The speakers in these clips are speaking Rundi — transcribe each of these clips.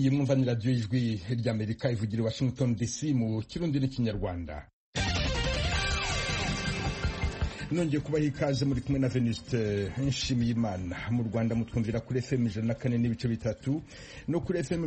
iyi mwumva ni radiyo y'ijwi ry'Amerika ivugira i Washington DC mu kirundi n'ikinyarwanda. Nongeye kubaha ikaze muri kumwe na Venuste Nshimiyimana. Mu Rwanda mutwumvira kuri FM 104.3 no kuri FM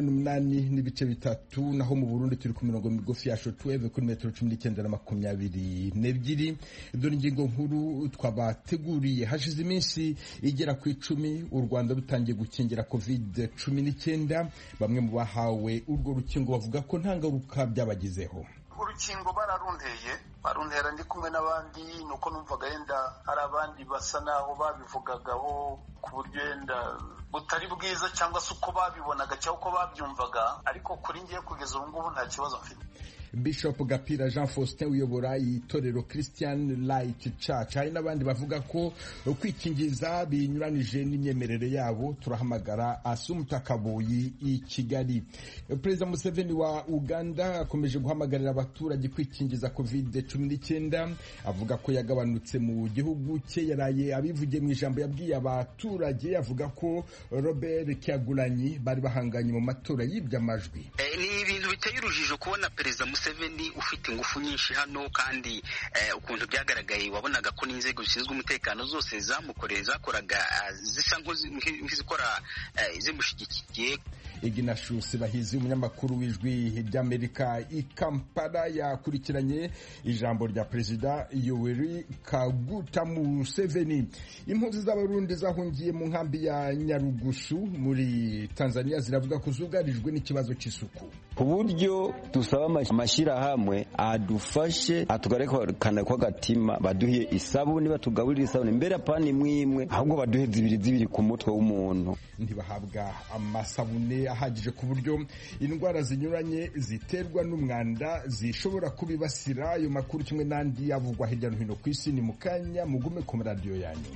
88.3, naho mu Burundi turi ku mirongo migufi ya shortwave kuri metero 19 na 22. Dore ingingo nkuru twabateguriye. Hashize iminsi igera ku 10 u Rwanda rutangiye gukingira COVID-19. Bamwe mu bahawe urwo rukingo bavuga ko nta ngaruka byabagizeho. Urukingo baruntera ndi kumwe n'abandi, nuko numvaga yenda hari abandi basa naho babivugagaho ku buryo yenda butari bwiza cyangwa se uko babibonaga cyangwa uko babyumvaga, ariko kuri ngiye kugeza ubu ngubu nta kibazo mfite. Bishop Gapira Jean Faustin uyobora itorero Christian Light Church, hari n'abandi bavuga ko kwikingiza binyuranije n'imyemerere yabo. Turahamagara Assumpta Kaboyi i Kigali. Perezida Museveni wa Uganda akomeje guhamagarira abaturage kwikingiza COVID-19, avuga ko yagabanutse mu gihugu cye. Yaraye abivugiye mu ijambo yabwiye abaturage, avuga ko Robert Kyagulanyi bari bahanganye mu matora y'iby'amajwi. Ni ibintu biteye urujijo kubona Perezida Museveni ufite ingufu nyinshi hano, kandi ukuntu byagaragaye wabonaga ko n'inzego zishinzwe umutekano zose zakoraga zisa nk'izikora zimushyigikiye. Ignatius Bahizi, umunyamakuru w'ijwi ry'Amerika i Kampala, yakurikiranye ijambo rya Perezida Yoweri Kaguta Museveni. Impunzi z'Abarundi zahungiye mu nkambi ya Nyarugusu muri Tanzania ziravuga ko zugarijwe n'ikibazo cy'isuku, ku buryo dusaba amashyirahamwe adufashe atugarekana ko agatima, baduhiye isabuni, batugaburira isabuni mbere apana imwe, ahubwo baduhe zibiri ku mutwe w'umuntu. Ntibahabwa amasabune ahagije ku buryo indwara zinyuranye ziterwa n'umwanda zishobora kubibasira. Ayo makuru kimwe n'andi yavugwa hirya no hino ku isi ni mu kanya, mugume ku radio yanyu.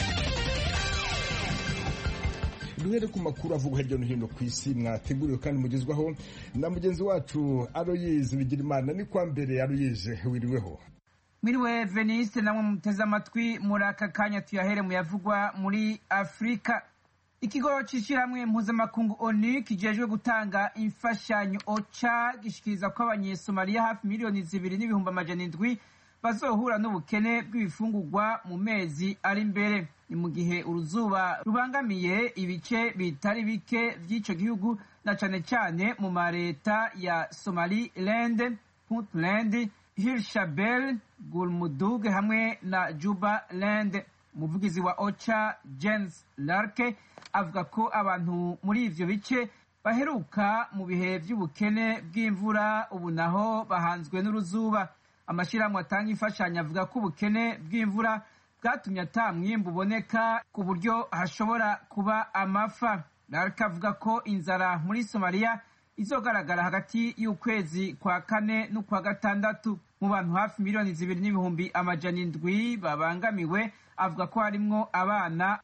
Duhere ku makuru avugwa hirya no hino ku isi mwateguriwe kandi mugezwaho na mugenzi wacu Aloyize Bigirimana. Ni kwa mbere Aloyize, wiriweho? Mwiriwe Veniste, namwe muteze amatwi muri aka kanya tuyahere mu yavugwa muri Afrika. Ikigo c'ishirahamwe mpuzamakungu ONU kijejwe gutanga imfashanyo OCHA gishikiriza ko abanyesomalia hafi miliyoni 2.7 bazohura n'ubukene bw'ibifungurwa mu mezi ari imbere. Ni mu gihe uruzuba rubangamiye ibice bitari bike vy'ico gihugu, na cane cane mu mareta ya Somaliland, Puntland, Hirshabelle, Gulmudug hamwe na Jubaland. Umuvugizi wa OCHA Jens Larke avuga ko abantu muri ivyo bice baheruka mu bihe vy'ubukene bw'imvura, ubu naho bahanzwe n'uruzuba. Amashirahamwe atanga imfashanyo avuga ko ubukene bw'imvura bwatumye ata mwimbu uboneka, ku buryo hashobora kuba amafa. Larke avuga ko inzara muri Somalia izogaragara hagati y'ukwezi kwa kane n'ukwa gatandatu. Mu bantu hafi miliyoni 2.7 babangamiwe, avuga ko harimwo abana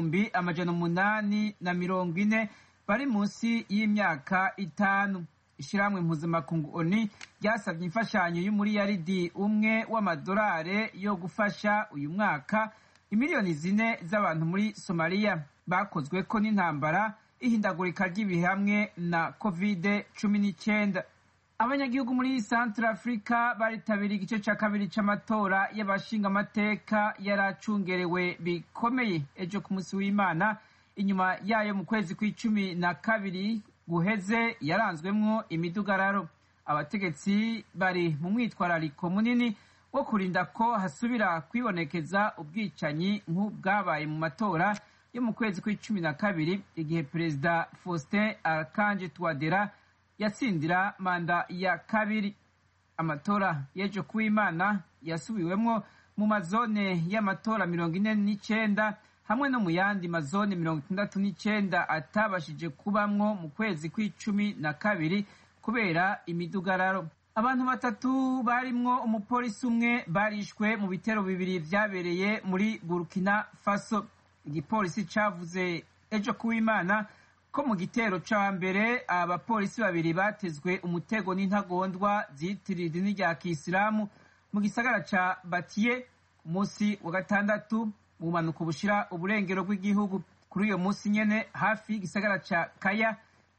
840 bari munsi y'imyaka 5. Ishirahamwe mpuzamakungu ONU ryasabye imfashanyo y'umuriyaridi umwe w'amadolari yo gufasha uyu mwaka imiliyoni 4 z'abantu muri Somalia bakozweko n'intambara, ihindagurika ry'ibihe hamwe na COVID-19. Abanyagihugu muri Central Africa baritabiriye igice ca kabiri c'amatora y'abashinga amateka yaracungerewe bikomeye ejo ku munsi w'Imana, inyuma yayo mu kwezi kwa12 guheze yaranzwemwo imidugararo. Abategetsi bari mu mwitwarariko munini wo kurinda ko hasubira kwibonekeza ubwicanyi nk'ubwabaye mu matora yo mu kwezi kwa12 igihe Perezida Faustin Archange Touadera yatsindira manda ya kabiri. Amatora y'ejo kuw'Imana yasubiwemwo mu mazone y'amatora 49 hamwe no mu yandi mazone 69 atabashije kubamwo mu kwezi kwa12 kubera imidugararo. Abantu 3 barimwo umupolisi umwe barishwe mu bitero 2 vyabereye muri Burkina Faso. Igipolisi cavuze ejo kuw'Imana ko mu gitero ca mbere abapolisi 2 batezwe umutego n'intagondwa zitiriye idini rya Kisilamu mu gisagara ca Batiye ku munsi wa gatandatu mu manuko bushira uburengero bw'igihugu. Kuri uyo munsi nyene hafi igisagara ca Kaya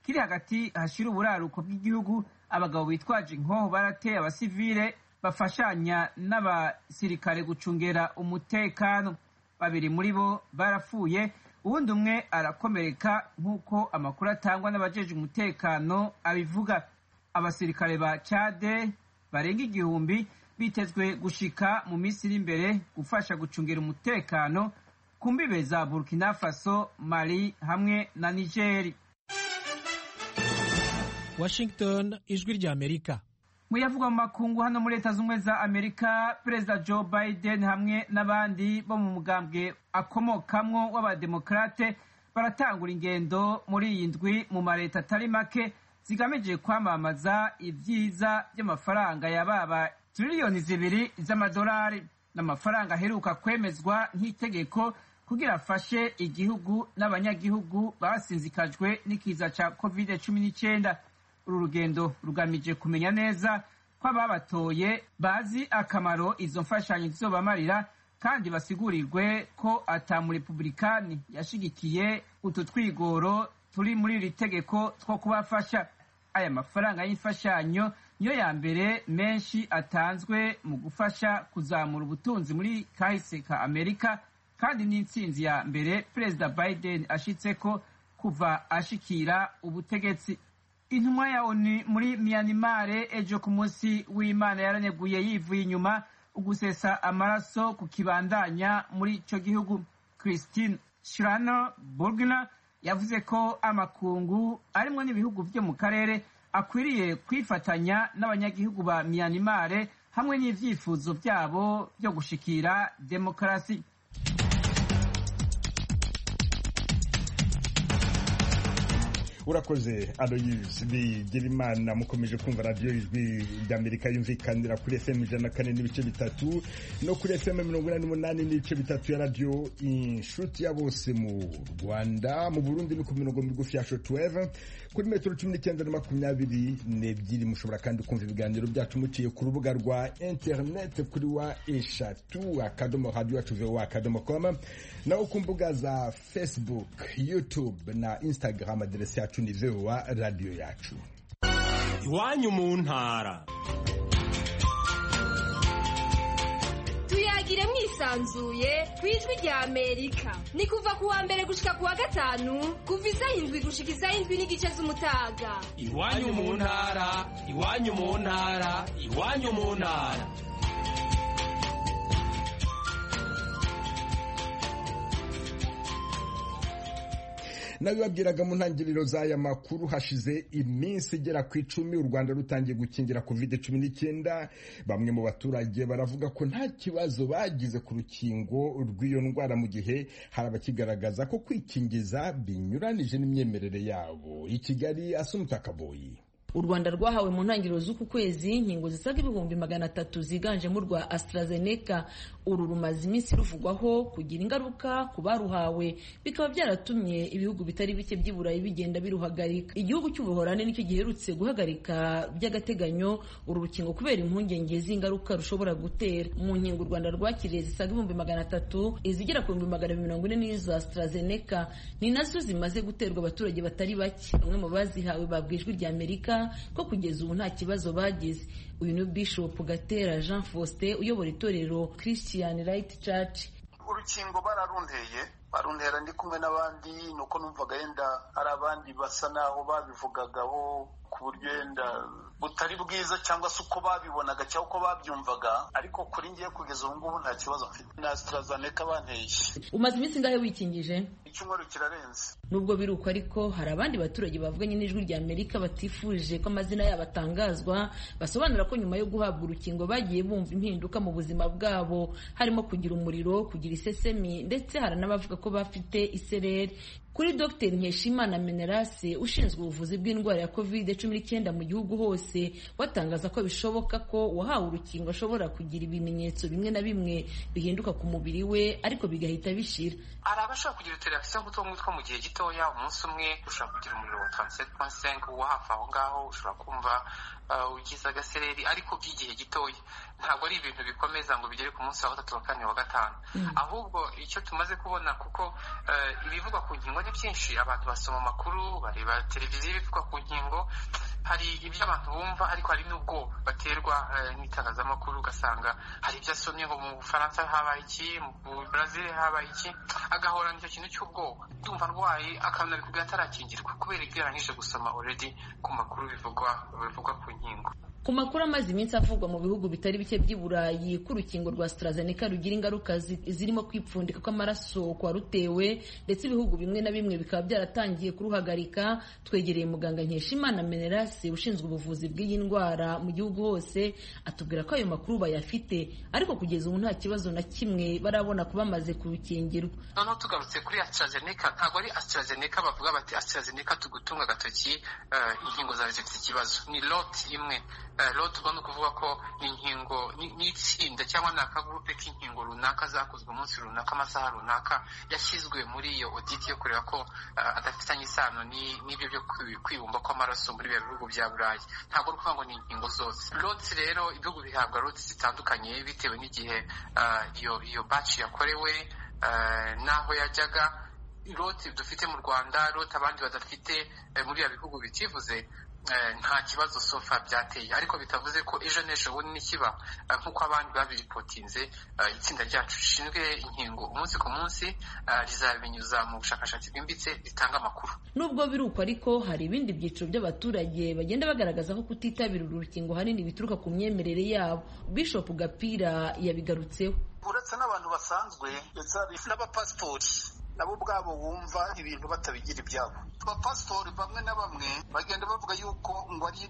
kiri hagati hashira uburaruko bw'igihugu abagabo bitwaje inkoho barateye abasivile bafashanya n'abasirikare gucungera umutekano. 2 muri bo barapfuye, uwundi umwe arakomereka nk'uko amakuru atangwa n'abajeje umutekano abivuga. Abasirikare ba Chad barenga 1000 bitezwe gushika mu minsi iri imbere gufasha gucungera umutekano ku mbibe za Burkina Faso, Mali hamwe na Niger. Washington, ijwi rya Amerika. Muyavugwa mu makungu hano muri Leta Zunze za Amerika, Perezida Joe Biden hamwe n'abandi bo mu mugambwe akomokamwo w'abademokrate baratangura ingendo muri iyi ndwi mu mareta atari make zigamije kwamamaza ibyiza by'amafaranga yababa triliyoni 2 z'amadolari, n'amafaranga aheruka kwemezwa nk'itegeko kugira afashe igihugu n'abanyagihugu basinzikajwe n'ikiza ca COVID-19. Uru rugendo rugamije kumenya neza ko ababatoye bazi akamaro izo mfashanyo zizobamarira kandi basigurirwe ko ata mu Republikani yashigikiye utu twigoro turi muri iri tegeko two kubafasha. Aya mafaranga y'imfashanyo niyo ya mbere menshi atanzwe mu gufasha kuzamura ubutunzi muri kahise ka Amerika, kandi n'intsinzi ya mbere Perezida Biden ashitseko kuva ashikira ubutegetsi. Intumwa ya ONU muri Myanmar ejo ku munsi w'Imana yaraneguye yivuye inyuma ugusesa amaraso ku kibandanya muri ico gihugu. Christine Schraner Burgener yavuze ko amakungu arimwo n'ibihugu byo mu karere akwiriye kwifatanya n'abanyagihugu ba Myanmar hamwe n'ivyifuzo byabo byo gushikira demokarasi. Urakoze Aloyse Bigirimana. Mukomeje kumva radio ijwi ry'Amerika yumvikanira kuri FM 104.3 no kuri FM 88.3 ya radio Inshuti ya bose mu Rwanda. Mu Burundi ni ku mirongo migufi ya shortwave kuri metero 19:22. Mushobora kandi kumva ibiganiro byacu muciye ku rubuga rwa internet kuri wa eshatu @radio@voa.com, naho ku mbuga za Facebook, YouTube na Instagram adresse yacu ni VOA radio yacu. Iwanyu mu ntara. Tuyagire mwisanzuye kwijwi rya Amerika. Ni kuva kuwa mbere gushika kuwa gatanu kuva 7 gushika 7:30 z'umutaga. Iwanyu mu ntara, iwanyu mu ntara, iwanyu mu ntara. Nabibabwiraga mu ntangiriro z'aya makuru, hashize iminsi igera ku 10 u Rwanda rutangiye gukingira COVID-19. Bamwe mu baturage baravuga ko nta kibazo bagize ku rukingo rw'iyo ndwara, mu gihe hari abakigaragaza ko kwikingiza binyuranije n'imyemerere yabo. I Kigali, Asumta Kaboyi. U Rwanda rwahawe mu ntangiriro z'uku kwezi inkingo zisaga 300,000 ziganjemo urwa AstraZeneca. Uru rumaze iminsi ruvugwaho kugira ingaruka ku baruhawe, bikaba byaratumye ibihugu bitari bike by'Iburayi bigenda biruhagarika. Igihugu cy'Ubuholandi nicyo giherutse guhagarika by'agateganyo uru rukingo kubera impungenge z'ingaruka rushobora gutera. Mu nkingo u Rwanda rwakiriye zisaga 300,000, izigera ku 240 n'iza AstraZeneca ni nazo zimaze guterwa abaturage batari bake. Bamwe mu bazihawe babwijwe rya Amerika ko kugeza ubu nta kibazo bagize. Uyu ni Bishop Gatera Jean Faustin uyobora itorero Christian Right Church. Urukingo baruntera ndi kumwe n'abandi, nuko numvaga yenda hari abandi basa naho babivugagaho ku buryo yenda butari bwiza cyangwa se uko babibonaga cyangwa uko babyumvaga, ariko kuri ngiye kugeza ubu ngubu nta kibazo mfite. Na AstraZeneca banteye. Umaze iminsi ngahe wikingije? Icyumweru kirarenze. Nubwo biruko ariko hari abandi baturage bavuganye n'ijwi rya Amerika batifuje ko amazina yabo atangazwa, basobanura ko nyuma yo guhabwa urukingo bagiye bumva impinduka mu buzima bwabo, harimo kugira umuriro, kugira isesemi, ndetse hari n'abavuga ko bafite isereri. Kuri Dr Nkeshimana Menelase ushinzwe ubuvuzi bw'indwara ya COVID-19 mu gihugu hose, watangaza ko bishoboka ko uwahawe urukingo ashobora kugira ibimenyetso bimwe na bimwe bihinduka ku mubiri we ariko bigahita bishira. Hari abashobora kugira uturefise nk'utwo mu gihe gitoya, umunsi umwe ushobora kugira umuriro wa 37.5 wa hafi aho ngaho, ushobora kumva ugize agasereri ariko by'igihe gitoya. ntabwo ari ibintu bikomeza ngo bigere ku munsi wa 3 wa 4 wa 5 ahubwo icyo tumaze kubona kuko ibivugwa ku nkingo ni byinshi, abantu basoma amakuru, bareba televiziyo ibivugwa ku nkingo, hari ibyo abantu bumva ariko hari n'ubwo baterwa n'itangazamakuru, ugasanga hari ibyo asomye ngo mu Bufaransa habaye iki, mu Brazil habaye iki, agahora nicyo kintu cy'ubwoba, ndumva ndwaye akanabikubwira atarakingirwa kubera ibyo yarangije gusoma already ku makuru bivugwa ku nkingo. Ku makuru amaze iminsi avugwa mu bihugu bitari bike by'i Burayi ko urukingo rwa AstraZeneca rugira ingaruka zirimo kwipfundika kw'amaraso kwa rutewe, ndetse ibihugu bimwe na bimwe bikaba byaratangiye kuruhagarika, twegereye muganga Nkeshimana Menelase ushinzwe ubuvuzi bw'iyi ndwara mu gihugu hose, atubwira ko ayo makuru bayafite ariko kugeza ubu nta kibazo na kimwe barabona kuba bamaze kurukingirwa. Noneho tugarutse kuri AstraZeneca, ntabwo ari AstraZeneca bavuga bati AstraZeneca tugutunga agatoki inkingo zawe zifite ikibazo, ni lot imwe. Lot ubona kuvuga ko inkingo n'itsinda cyangwa n'akagurupe k'inkingo runaka zakozwe umunsi runaka amasaha runaka yashyizwe muri iyo audit yo kureba ko adafitanye isano n'ibyo byo kwibumba kw'amaraso muri bihugu bya Burayi. Ntabwo ari ukuvuga ngo ni inkingo zose. Lot rero ibihugu bihabwa lot zitandukanye bitewe n'igihe iyo batch yakorewe n'aho yajyaga. Lot dufite mu Rwanda, lot abandi badafite muri ya bihugu bitivuze, nta kibazo sofa byateye, ariko bitavuze ko ejo n'ejo bundi nikiba nk'uko abandi babiripotinze. Itsinda ryacu rishinzwe inkingo umunsi ku munsi rizabinyuza mu bushakashatsi bwimbitse ritanga amakuru. Nubwo biri uko ariko hari ibindi byiciro by'abaturage bagenda bagaragaza ko kutitabira uru rukingo hanini bituruka ku myemerere yabo. Bishop Gapira yabigarutseho. Uretse n'abantu basanzwe ndetse n'abapasitori nabo ubwabo wumva ibintu batabigira ibyabo. Abapasitori bamwe na bamwe bagenda bavuga yuko ngo ari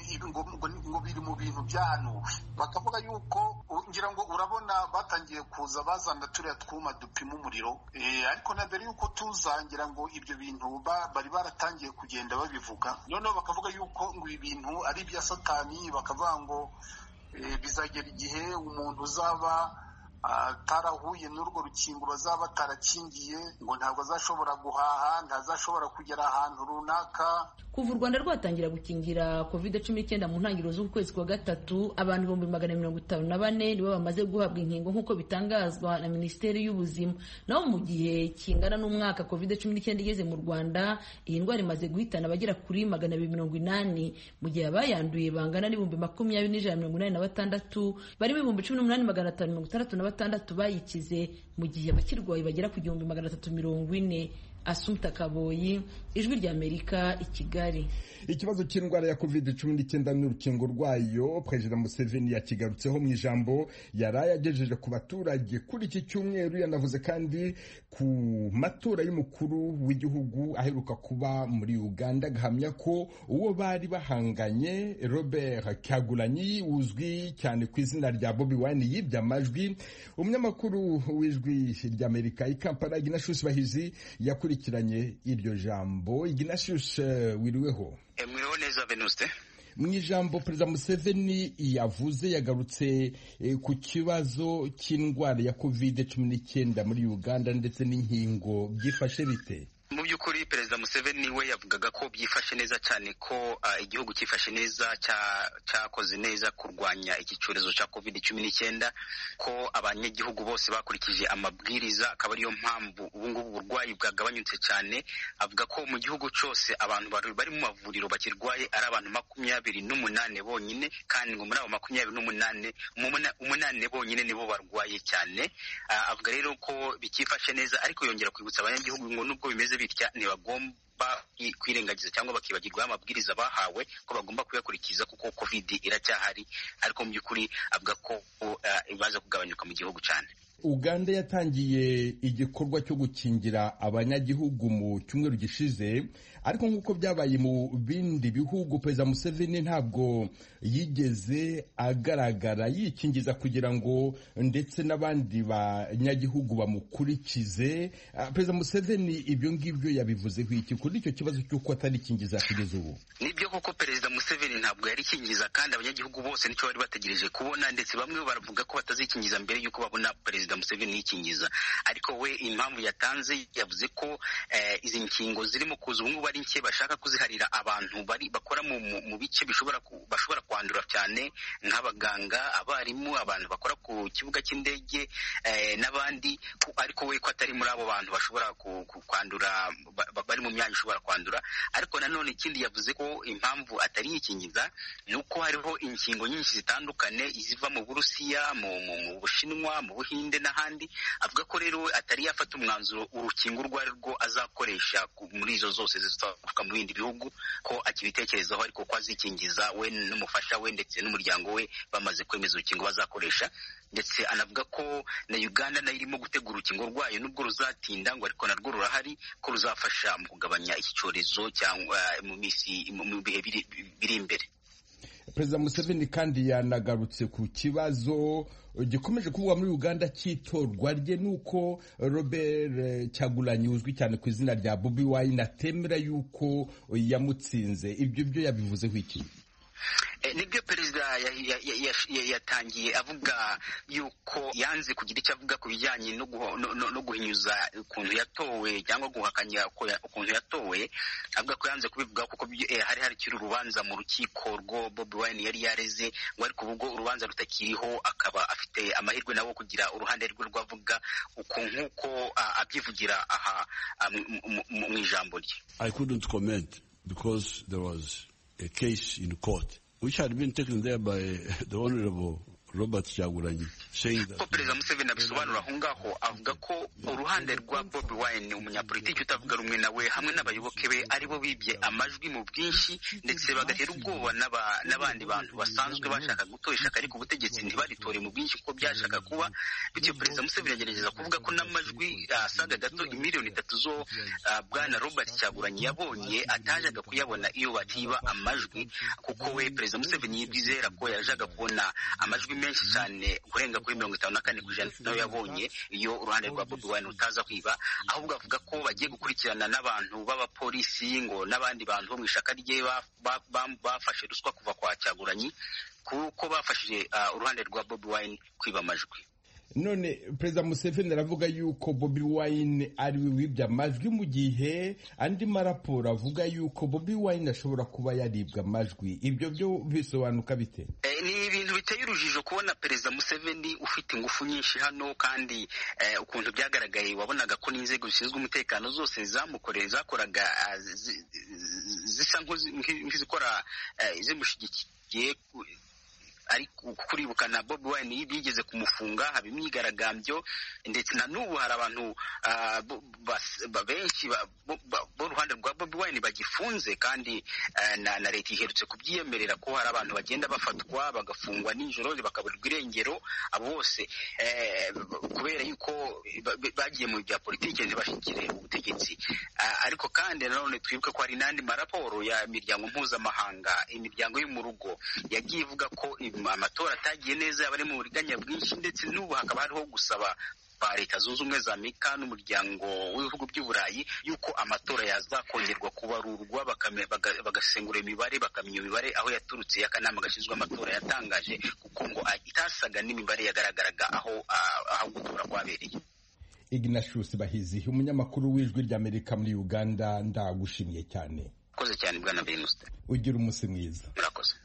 ngo biri mu bintu byahanuwe, bakavuga yuko ngira ngo urabona batangiye kuza bazana turiya twuma dupima umuriro, ariko na mbere yuko tuzangira ngo ibyo bintu bari baratangiye kugenda babivuga, noneho bakavuga yuko ngo ibi bintu ari ibya Satani, bakavuga ngo bizagera igihe umuntu uzaba atarahuye n'urwo rukingo bazaba batarakingiye ngo ntabwo azashobora guhaha, ntazashobora kugera ahantu runaka. Kuva u Rwanda rwatangira gukingira COVID-19 mu ntangiriro z'ukwezi kwa gatatu, abantu 154 nibo bamaze guhabwa inkingo nk'uko bitangazwa na Minisiteri y'Ubuzima. Naho mu gihe kingana n'umwaka COVID-19 igeze mu Rwanda, iyi ndwara imaze guhitana abagera kuri 280, mu gihe abayanduye bangana n'ibihumbi 20,186, barimo 18,566 bayikize, mu gihe abakirwaye bagera ku 340. Asumta Kaboyi, Ijwi ry'Amerika, i Kigali. Ikibazo cy'indwara ya COVID-19 n'urukingo rwayo Perezida Museveni yakigarutseho mu ijambo yaraye agejeje ku baturage kuri iki cyumweru. Yanavuze kandi ku matora y'umukuru w'igihugu aheruka kuba muri Uganda, gahamya ko uwo bari bahanganye Robert Kyagulanyi uzwi cyane ku izina rya Bobi Wine yibye amajwi. Umunyamakuru w'Ijwi ry'Amerika i Kampala Ignatius Bahizi yakurikiranye iryo jambo. Ignatius, wiriweho? Mwiriho neza Venuste. Mu ijambo Perezida Museveni yavuze yagarutse ku kibazo cy'indwara ya COVID-19 muri Uganda ndetse n'inkingo byifashe bite? Mu by'ukuri Perezida Museveni we yavugaga ko byifashe neza cyane, ko igihugu cyifashe neza, cyakoze neza kurwanya iki cyorezo cya COVID-19, ko abanyagihugu bose bakurikije amabwiriza, akaba ariyo mpamvu ubu ngubu uburwayi bwagabanyutse cyane. Avuga ko mu gihugu cyose abantu bari mu mavuriro bakirwaye ari abantu 28 bonyine, kandi ngo muri abo 28 umunane bonyine nibo barwaye cyane. Avuga rero ko bikifashe neza, ariko yongera kwibutsa abanyagihugu ngo nubwo bimeze bitya ntibagomba kwirengagiza cyangwa bakibagirwa amabwiriza bahawe, ko bagomba kuyakurikiza kuko COVID iracyahari, ariko mu by'ukuri avuga ko ibaza kugabanyuka mu gihugu cyane. Uganda yatangiye igikorwa cyo gukingira abanyagihugu mu cyumweru gishize, ariko nk'uko byabaye mu bindi bihugu Perezida Museveni ntabwo yigeze agaragara yikingiza kugira ngo ndetse n'abandi banyagihugu bamukurikize. Perezida Museveni ibyo ngibyo yabivuzeho iki kuri icyo kibazo cy'uko atarikingiza kugeza ubu? Nibyo koko Perezida Museveni ntabwo yarikingiza, kandi abanyagihugu bose nicyo bari bategereje kubona, ndetse bamwe baravuga ko batazikingiza mbere y'uko babona Perezida Perezida Museveni yikingiza, ariko we impamvu yatanze yavuze ko izi nkingo zirimo kuza ubu ngubu ari nke, bashaka kuziharira abantu bakora mu bice bashobora kwandura cyane nk'abaganga, abarimu, abantu bakora ku kibuga cy'indege n'abandi, ariko we ko atari muri abo bantu bashobora kwandura, bari mu myanya ishobora kwandura. Ariko nanone ikindi yavuze ko impamvu atari yikingiza ni uko hariho inkingo nyinshi zitandukanye iziva mu Burusiya, mu Bushinwa, mu Buhinde n'ahandi. Avuga ko rero atari yafata umwanzuro urukingo urwo ari rwo azakoresha muri izo zose zituruka mu bindi bihugu, ko akibitekerezaho, ariko ko azikingiza we n'umufasha we ndetse n'umuryango we bamaze kwemeza urukingo bazakoresha. Ndetse anavuga ko na Uganda nayo irimo gutegura urukingo rwayo, nubwo ruzatinda ngo ariko narwo rurahari, ko ruzafasha mu kugabanya iki cyorezo cyangwa mu bihe biri imbere. Perezida Museveni kandi yanagarutse ku kibazo gikomeje kuvugwa muri Uganda cy'itorwa rye, nuko Robert Kyagulanyi uzwi cyane ku izina rya Bobi Wine atemera yuko yamutsinze. Ibyo byo yabivuzeho iki? Nibyo perezida yatangiye avuga yuko yanze kugira icyo avuga ku bijyanye no guhinyuza ukuntu yatowe cyangwa guhakanya ukuntu yatowe. Avuga ko yanze kubivuga kuko hari hakiri urubanza mu rukiko rwo Bobi Wine yari yareze, ngo ariko ubwo urubanza rutakiriho akaba afite amahirwe nawo kugira uruhande rwe rwavuga nk'uko abyivugira aha mu ijambo rye. I couldn't comment because there was a case in court which had been taken there by the Honorable Robert Kyagulanyi, saying that Perezida Museveni abisobanura aho ngaho, avuga ko uruhande rwa Bobi Wine, umunyapolitiki utavuga rumwe nawe, hamwe n'abayoboke be aribo bibye amajwi mu bwinshi, ndetse bagatera ubwoba n'abandi bantu basanzwe bashaka gutora ishyaka ariko ubutegetsi ntibaritore mu bwinshi uko byashaka kuba. Bityo Perezida Museveni agerageza kuvuga ko n'amajwi asaga gato miliyoni 3 zo bwana Robert Kyagulanyi yabonye atajaga kuyabona iyo batiba amajwi, kuko we Perezida Museveni yibwizera ko yajaga kubona amajwi menshi cyane kurenga kuri 54% nayo yabonye iyo uruhande rwa Bobi Wine rutaza kwiba. Ahubwo avuga ko bagiye gukurikirana n'abantu b'abapolisi ngo n'abandi bantu bo mu ishaka rye bafashe ruswa kuva kwa Kyagulanyi, kuko bafashije uruhande rwa Bobi Wine kwiba amajwi. None Perezida Museveni aravuga yuko Bobi Wine ari we wibye amajwi, mu gihe andi maraporo avuga yuko Bobi Wine ashobora kuba yaribwa amajwi. Ibyo byo bisobanuka bite? Ni ibintu biteye urujijo kubona Perezida Museveni ufite ingufu nyinshi hano, kandi ukuntu byagaragaye wabonaga ko n'inzego zishinzwe umutekano zose zakoraga zisa nk'izikora zimushyigikiye. Ariko kuribukana Bobi Wine bigeze kumufunga, haba imyigaragambyo, ndetse na n'ubu hari abantu benshi b'uruhande rwa Bobi Wine bagifunze, kandi na leta iherutse kubyiyemerera ko hari abantu bagenda bafatwa bagafungwa nijoro bakaburirwa irengero. Abo bose kubera yuko bagiye mu bya politiki ntibashikire ubutegetsi. Ariko kandi nanone twibuke ko hari n'andi maraporo ya miryango mpuzamahanga, imiryango yo mu rugo yagiye ivuga ko amatora atagiye neza, yabari mu buriganya bwinshi, ndetse n'ubu hakaba hariho gusaba ba Leta Zunze Ubumwe za Amerika n'umuryango w'ibihugu by'Uburayi yuko amatora yazakongerwa kubarurwa, bagasengura imibare, bakamenya imibare aho yaturutse y'akanama gashinzwe amatora yatangaje, kuko ngo itasaga n'imibare yagaragaraga aho gutora kwabereye. Ignatius Bahizi, umunyamakuru w'Ijwi ry'Amerika muri Uganda, ndagushimiye cyane. Koze cyane bwana Venuste. Ugira umunsi mwiza. Murakoze.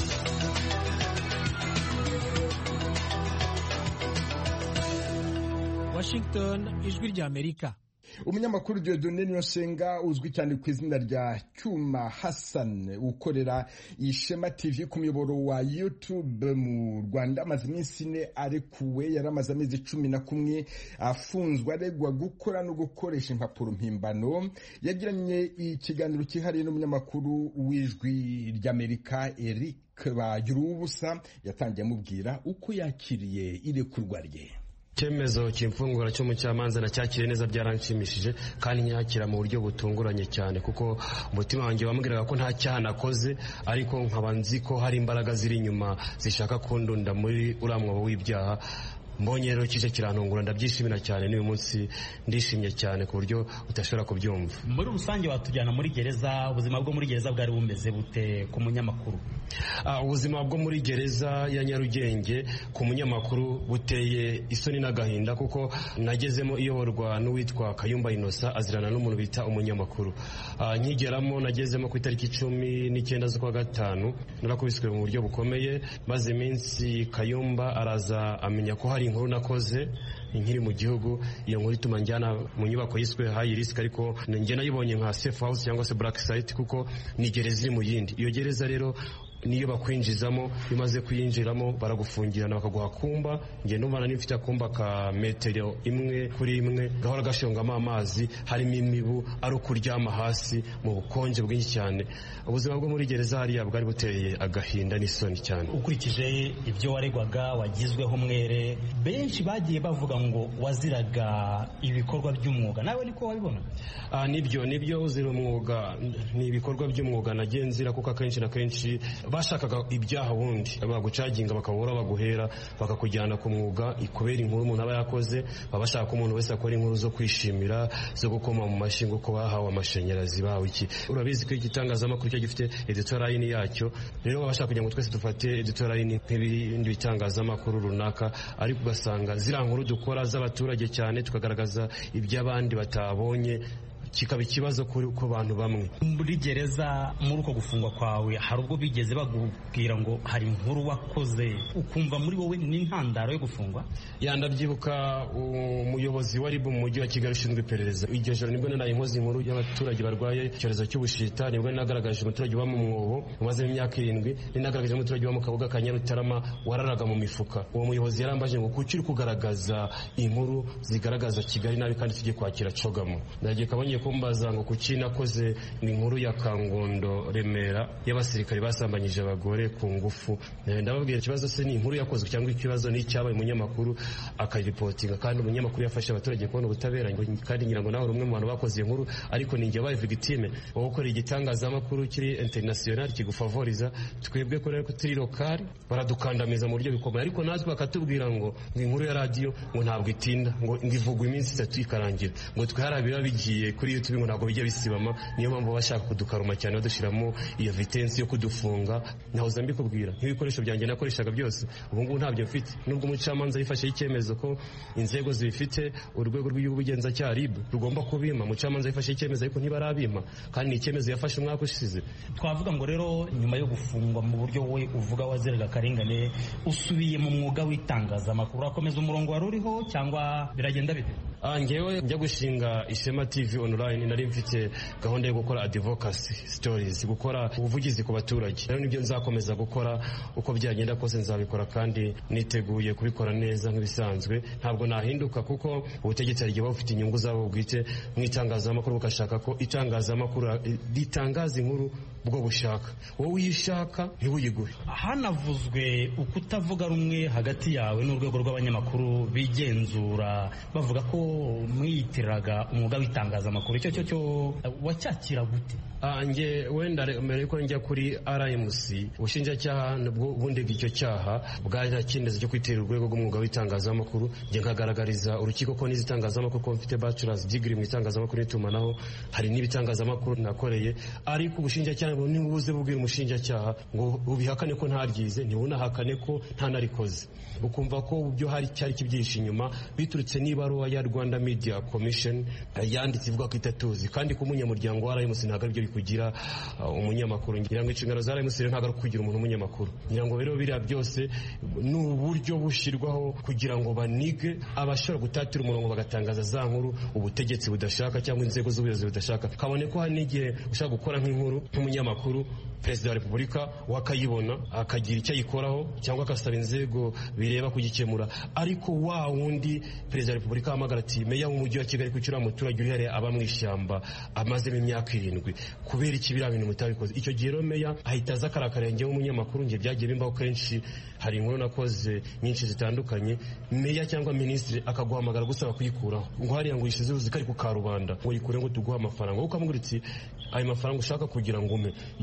Washington, Ijwi ry'Amerika. Umunyamakuru Dieudonné Niyonsenga uzwi cyane ku izina rya Cyuma Hassan ukorera Ishema TV ku muyoboro wa YouTube mu Rwanda, amaze iminsi 4 arekuwe. Yaramaze amezi 11 afunzwe aregwa gukora no gukoresha impapuro mpimbano. Yagiranye ikiganiro cyihariye n'umunyamakuru w'Ijwi ry'Amerika Eric Bagiruwubusa, yatangiye amubwira uko yakiriye irekurwa rye. Icyemezo cy'imfungura cyo mu cyamanza na cyakiriye neza, byaranshimishije kandi nyakira mu buryo butunguranye cyane, kuko umutima wanjye wambwiraga ko nta cyaha nakoze, ariko nkaba nzi ko hari imbaraga ziri inyuma zishaka kundunda muri uriya mwobo w'ibyaha. mbonye rero kije kirantungura ndabyishimira cyane n'uyu munsi ndishimye cyane ku buryo utashobora kubyumva. Muri rusange watujyana muri gereza, ubuzima bwo muri gereza bwari bumeze bute ku munyamakuru? Ubuzima bwo muri gereza ya Nyarugenge ku munyamakuru buteye isoni n'agahinda, kuko nagezemo iyoborwa n'uwitwa Kayumba Innocent azirana n'umuntu bita umunyamakuru. Nkigeramo nagezemo ku itariki 19 z'ukwa gatanu, narakubiswe mu buryo bukomeye, maze iminsi Kayumba araza amenya ko hari inkuru nakoze nkiri mu gihugu. Iyo nkuru ituma njyana mu nyubako yiswe high risk, ariko njye nayibonye nka safe house cyangwa se black site, kuko ni gereza iri mu yindi. Iyo gereza rero niyo bakwinjizamo, bimaze kuyinjiramo baragufungirana bakaguha kumba. Nge numva nifite akumba ka metero 1x1 gahora gashongamo amazi, harimo imibu, ari ukuryama hasi mu bukonje bwinshi cyane. Ubuzima bwo muri gereza hariya bwari buteye agahinda n'isoni cyane. Ukurikije ibyo waregwaga, wagizweho umwere, benshi bagiye bavuga ngo waziraga ibikorwa by'umwuga, nawe niko wabibona? Nibyo uzira umwuga, ni ibikorwa by'umwuga nagenzira, kuko akenshi na kenshi bashakaga ibyaha wundi bagucaginga bakabura baguhera bakakujyana ku mwuga ikubera inkuru umuntu aba yakoze. Babashaka umuntu wese akora inkuru zo kwishimira, zo gukoma mu mashingo ko bahawe amashanyarazi bawe iki. Urabizi ko igitangazamakuru cyo gifite editor line yacyo, rero babashaka kugira ngo twese dufate editor line nk'ibindi bitangazamakuru runaka, ariko ugasanga zira nkuru dukora z'abaturage cyane tukagaragaza iby'abandi batabonye, kikaba ikibazo ku bantu bamwe. Muri gereza, muri uko gufungwa kwawe, hari ubwo bigeze bagubwira ngo hari inkuru wakoze ukumva muri wowe n'intandaro yo gufungwa? Ndabyibuka umuyobozi wa RIB mu mujyi wa Kigali ushinzwe iperereza, iryo joro nibwo nari inkozi inkuru y'abaturage barwaye icyorezo cy'ubushita, nibwo nagaragaje umuturage uba mu mwobo umaze imyaka 7, ninagaragaje umuturage wa mu Kabuga ka Nyarutarama wararaga mu mifuka. Uwo muyobozi yarambaje ngo kuki uri kugaragaza inkuru zigaragaza Kigali nabi kandi tujye kwakira cogamo. Ndagiye kabonye kumbaza ngo kuki nakoze ni inkuru ya Kangondo Remera y'abasirikare basambanyije abagore ku ngufu. Ndababwira ikibazo se ni inkuru yakozwe cyangwa ikibazo ni cyabaye umunyamakuru akaripotinga, kandi umunyamakuru yafashe abaturage kubona ubutabera, kandi ngira ngo nawe rumwe mu bantu bakoze inkuru, ariko ninjye baye victime. Wowe ukora igitangazamakuru kiri international kigufavoriza, twebwe ko rero turi local baradukandamiza mu buryo bikomeye, ariko natwe bakatubwira ngo inkuru ya radio ngo ntabwo itinda, ngo ngivugwa iminsi 3 ikarangira, ngo twiharabiba bigiye kuri YouTube ngo ntabwo bijya bisibama. Niyo mpamvu bashaka kudukaruma cyane badushiramo iyo vitence yo kudufunga. Naho zambikubwira nk'ibikoresho byanjye nakoreshaga byose ubu ngubu ntabyo mfite, nubwo umucamanza yifashe icyemezo ko inzego zibifite, urwego rw'ubugenzacyaha RIB rugomba kubima. Umucamanza yifashe icyemezo ariko ntibarabima, kandi ni icyemezo yafashe umwaka ushize. Twavuga ngo rero nyuma yo gufungwa mu buryo we uvuga waziraga akarengane, usubiye mu mwuga w'itangazamakuru, akomeza umurongo wari uriho cyangwa biragenda bite? Ngewe njya gushinga Ishema TV online, nari mfite gahunda yo gukora advocacy stories, gukora ubuvugizi ku baturage. Rero nibyo nzakomeza gukora, uko byagenda kose nzabikora, kandi niteguye kubikora neza nk'ibisanzwe. Ntabwo nahinduka, kuko ubutegetsi rigiye bufite inyungu zabo bwite mu itangazamakuru, bukashaka ko itangazamakuru ritangaza inkuru bwo bushaka, wowe uyishaka ntiwuyigure. Hanavuzwe ukutavuga rumwe hagati yawe n'urwego rw'abanyamakuru bigenzura, bavuga ko mwiyitiriraga umwuga w'itangazamakuru. Cyo wacyakira gute? Nge wenda mbere yuko njya kuri RMC, ubushinjacyaha nabwo bundi bw'icyo cyaha bwarakineze cyo kwitera urwego rw'umwuga w'itangazamakuru. Nge nkagaragariza urukiko ko n'izitangazamakuru ko mfite bachelor's degree mu itangazamakuru n'itumanaho, hari n'ibitangazamakuru nakoreye, ariko ubushinjacyaha nibuze bubwira umushinjacyaha ngo ubihakane ko ntaryize, ntibunahakane ko ntanarikoze, ukumva ko byo hari cyari kibyihishe inyuma, biturutse n'ibaruwa ya Rwanda Media Commission yanditse ivuga ko itatuzi, kandi ku munyamuryango wa RMC ntabwo aribyo bikugira umunyamakuru. Ngira ngo inshingano za RMC ntabwo ari kugira umuntu umunyamakuru. Ngira ngo rero biriya byose ni uburyo bushirwaho kugira ngo banige abashobora gutatira umurongo bagatangaza za nkuru ubutegetsi budashaka cyangwa inzego z'ubuyobozi budashaka. Kabone ko hari n'igihe ushaka gukora nk'inkuru nk'umunyamakuru, Perezida wa Repubulika wakayibona akagira icyo ayikoraho cyangwa akasaba inzego bireba kugikemura, ariko wa wundi Perezida wa Repubulika ahamagara ati meya w'umujyi wa Kigali kucyura umuturage uri hariya aba mu ishyamba amazemo imyaka 7, kubera iki biriya bintu mutabikoze? Icyo gihe rero meya ahita aza akarenge w'umunyamakuru. Nge byagiye bimbaho kenshi, hari inkuru nakoze nyinshi zitandukanye, meya cyangwa minisitiri akaguhamagara gusaba kuyikuraho, ngo hariya ngo yishize uruzi kari ku Karubanda ngo yikure ngo tuguha amafaranga, ukamubwira uti ayo mafaranga ushaka kugira ngo ume gendo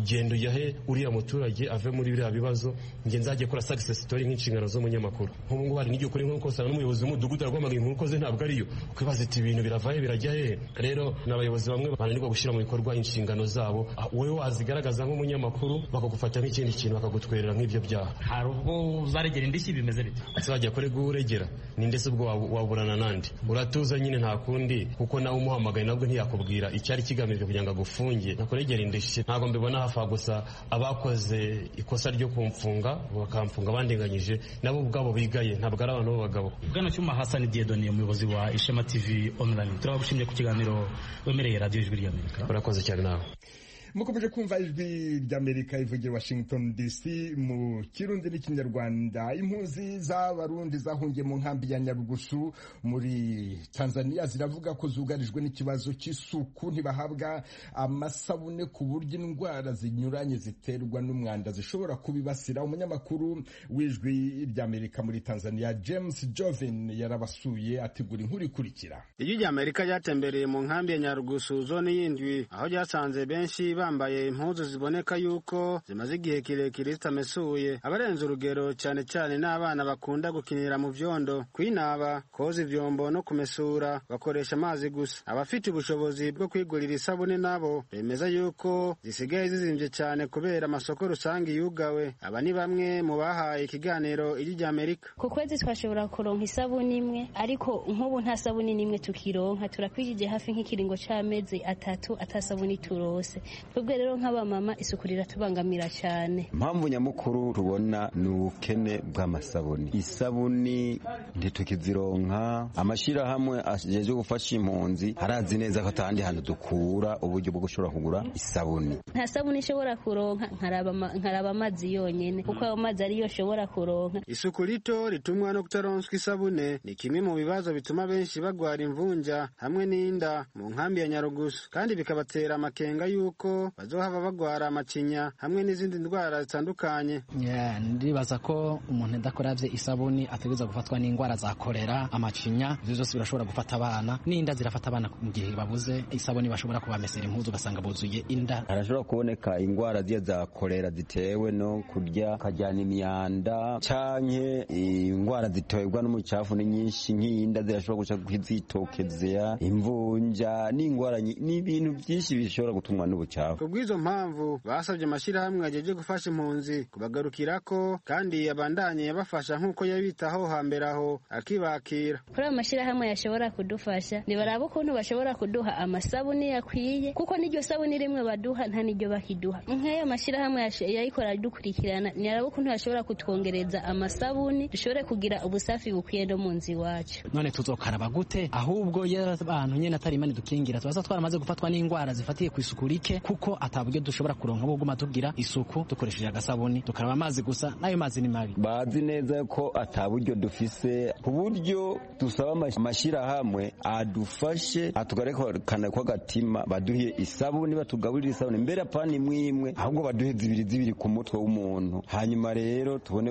kujya he uriya muturage ave muri biriya bibazo nge nzajye kora success story nk'inshingano z'umunyamakuru. Nk'ubu ngubu hari n'igihe ukuri nk'uko usanga n'umuyobozi w'umudugudu aragwamaga inkuru ukoze ntabwo ariyo ukibaza iti ibintu biravahe birajya he. Rero n'abayobozi bamwe bananirwa gushyira mu bikorwa inshingano zabo, wowe wazigaragaza nk'umunyamakuru bakagufata nk'ikindi kintu bakagutwerera nk'ibyo byaha. Hari ubwo uzaregera indishyi bimeze bite? Azajya kure guregera ni ndetse ubwo waburana nandi uratuza nyine nta kundi kuko nawe umuhamagaye nabwo ntiyakubwira icyari kigamije kugira ngo agufunge nakuregera indishyi. Ntabwo mbibona hafa gusa abakoze ikosa ryo kumfunga bakamfunga bandenganyije nabo ubwabo bigaye ntabwo ari abantu b'abagabo. Bwana Cyuma Hassan Dieudonné umuyobozi wa Ishema TV online turagushimye ku kiganiro wemereye radio Ijwi ry'Amerika. Urakoze cyane nawe. Mukomeje kumva Ijwi ry'Amerika ivugira Washington DC mu Kirundi n'Ikinyarwanda. Impunzi z'Abarundi zahungiye mu nkambi ya Nyarugusu muri Tanzania ziravuga ko zugarijwe n'ikibazo cy'isuku, ntibahabwa amasabune ku buryo indwara zinyuranye ziterwa n'umwanda zishobora kubibasira. Umunyamakuru w'Ijwi ry'Amerika muri Tanzania James Joven yarabasuye ategura inkuru ikurikira. Ijwi ry'Amerika ryatembereye mu nkambi ya Nyarugusu zone y'indwi aho ryasanze benshi bambaye impuzu ziboneka yuko zimaze igihe kirekire zitamesuye. Abarenze urugero cyane cyane n'abana bakunda gukinira mu vyondo, kwinaba, koza ivyombo no kumesura bakoresha amazi gusa. Abafite ubushobozi bwo kwigurira isabune nabo bemeza yuko zisigaye zizimvye cyane kubera amasoko rusange yugawe. Aba ni bamwe mu bahaye ikiganiro Ijwi ry'Amerika. Ku kwezi twashobora kuronka isabune imwe, ariko nk'ubu nta sabune nimwe tukironka. Turakwijije hafi nk'ikiringo c'amezi 3 atasabune turose. Twebwe rero nk'abamama isuku riratubangamira cyane. Impamvu nyamukuru tubona ni ubukene bw'amasabuni. Isabuni ntitukizironka. Amashirahamwe ajeje gufasha impunzi harazi neza ko atandi hantu dukura uburyo bwo gushobora kugura isabuni. Nta sabuni ishobora kuronka nkaraba amazi yonyene kuko ayo mazi ariyo shobora kuronka. Isuku rito ritumwa no kutaronswa isabune ni kimwe mu bibazo bituma benshi bagwara imvunja hamwe n'inda mu nkambi ya Nyarugusu, kandi bikabatera amakenga yuko bazohava bagwara amacinya hamwe n'izindi ndwara zitandukanye. Ndibaza ko umuntu adakoravye isabuni ategeza gufatwa n'indwara za kolera, amacinya, ivyo byose birashobora gufata abana, n'inda zirafata abana mu gihe babuze isabuni bashobora kubamesera impuzu ugasanga buzuye inda. Harashobora kuboneka indwara za kolera zitewe no kurya kajyana imyanda canke indwara ziterwa n'umucafu ni nyinshi nk'inda zirashobora guca kwizitokezea, imvunja n'indwara n'ibintu byinshi bishobora gutumwa n'ubucafu. Kubw'izo mpamvu basabye amashirahamwe ajeje gufasha impunzi kubagarukirako kandi abandanye yabafasha nk'uko yabitaho hambere aho akibakira. Kuri amashirahamwe yashobora kudufasha nibaraba ukuntu bashobora kuduha amasabuni yakwiye, kuko n'iryo sabuni rimwe baduha nta n'iryo bakiduha. Nk'ayo mashirahamwe yayikora dukurikirana nibaraba ukuntu yashobora kutwongereza amasabuni dushobore kugira ubusafi bukwiye no mu nzi wacu. None tuzokaraba gute? Ahubwo y'abantu nyene atari imani dukingira tubaza twaramaze gufatwa n'indwara zifatiye ku isuku rike, kuko ataburyo dushobora kuronka bwo guma tubwira isuku dukoresheje agasabuni tukaraba amazi gusa, nayo mazi ni mabi. Bazi neza ko ataburyo dufise, ku buryo dusaba amashirahamwe adufashe atugarekana ko gatima baduhiye isabuni batugaburira isabuni mbere apana imwe ahubwo baduhe zibiri ku mutwe w'umuntu, hanyuma rero tubone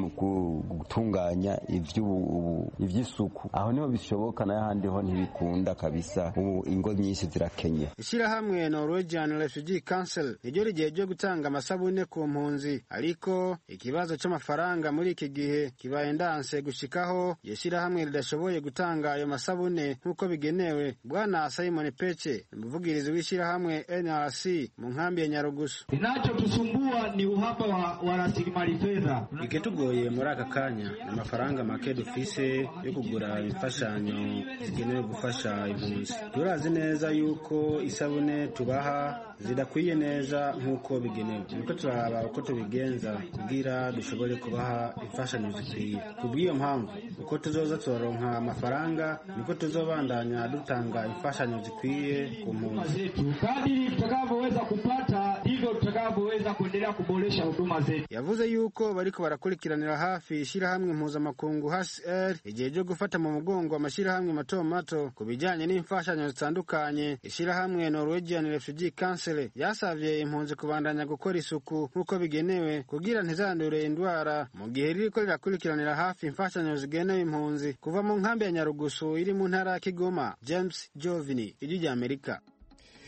gutunganya ivy'isuku. Aho niho bishoboka, n'ahandi ho ntibikunda kabisa. Ubu ingo nyinshi zirakenye. Ishirahamwe Norwegian Refugee Council niryo rigiye ryo gutanga amasabune ku mpunzi, ariko ikibazo c'amafaranga muri iki gihe kibaye ndanse gushikaho ishirahamwe ridashoboye gutanga ayo masabune nk'uko bigenewe. Bwana Simon Peche, umuvugirizi w'ishirahamwe NRC mu nkambi ya Nyarugusu: Kinachotusumbua ni uhaba wa rasilimali fedha. Ikitugoye muri aka kanya n'amafaranga make dufise yo kugura imfashanyo zigenewe gufasha impunzi. Turazi neza yuko isabune tubaha zidakwiye neza nk'uko bigenewe, niko turaba uko tubigenza kugira dushobore kubaha imfashanyo zikwiye. Kubw'iyo mpamvu uko tuzoza turaronka amafaranga niko tuzobandanya dutanga imfashanyo zikwiye ku mpunzi. Kadiri tutakavyoweza kupata ndivyo tutakavyoweza kuendelea kuboresha huduma zetu. Yavuze yuko bariko barakurikiranira hafi ishirahamwe mpuzamakungu HCR igihe cyo gufata mu mugongo amashirahamwe mato mato ku bijanye n'imfashanyo zitandukanye. Ishirahamwe Norwegian Refugee Council yasavye impunzi kubandanya gukora isuku nk'uko bigenewe kugira ntizandure indwara mu gihe ririko rirakurikiranira hafi imfashanyo zigenewe impunzi kuva mu nkambi ya Nyarugusu iri mu ntara ya Kigoma. James Jovini, Ijwi ry'Amerika.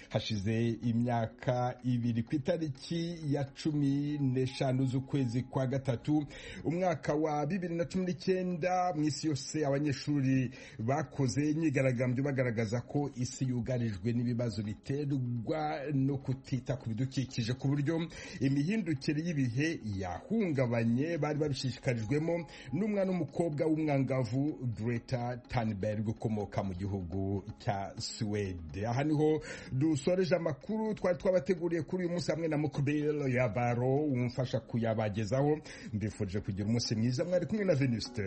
hashize imyaka 2 ku itariki ya 15 z'ukwezi kwa gatatu umwaka wa 2019 mu isi yose abanyeshuri bakoze imyigaragambyo bagaragaza ko isi yugarijwe n'ibibazo biterwa no kutita ku bidukikije ku buryo imihindukire y'ibihe yahungabanye. Bari babishishikarijwemo n'umwana w'umukobwa w'umwangavu Greta Thunberg ukomoka mu gihugu cya Swede. Aha niho dusoreje amakuru twari twabateguriye kuri uyu munsi hamwe na Mukbel Yabaro umfasha kuyabagezaho. Mbifurije kugira umunsi mwiza, mwari kumwe na Venuste